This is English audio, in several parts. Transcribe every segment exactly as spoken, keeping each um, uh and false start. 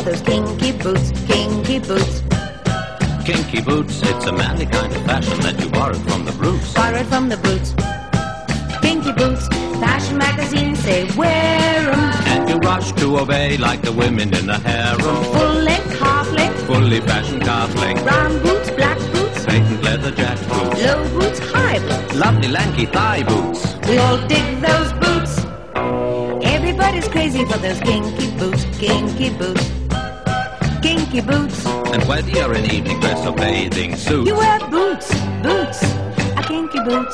for those kinky boots, kinky boots. Kinky boots, it's a manly kind of fashion that you borrowed from the brutes. Borrowed from the boots. Kinky boots, fashion magazines say wear 'em. And you rush to obey like the women in the harem. Full length, half length, Fully fashioned calf length, brown boots, black boots, patent leather jack boots, low boots, high boots. lovely lanky thigh boots. We all dig those boots. Everybody's crazy for those kinky boots, kinky boots, kinky boots. And whether you're in evening dress or bathing suit, You wear boots, boots, a kinky boots.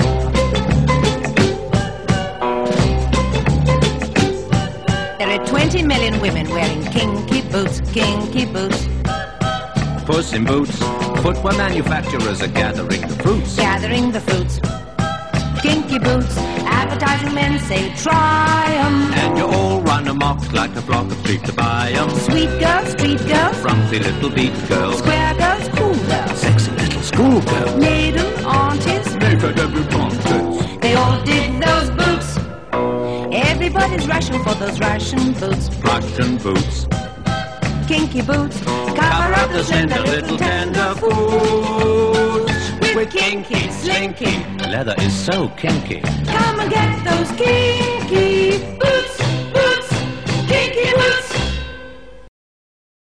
There are twenty million women wearing kinky boots, kinky boots. Puss in Boots, footwear manufacturers are gathering the fruits. Gathering the fruits. Kinky boots, advertising men say try 'em. And you all run amok like a flock of sheep to buy 'em. Sweet girls, street girls, Frumpy little beat girls, square girls, cool girls, sexy little schoolgirls, maiden aunties, naked debutantes. they all dig those boots. Everybody's rushing for those Russian boots. Russian boots, Kinky boots, cover up the slender little tender foots. With kinky, slinky, leather is so kinky. Come and get those kinky boots.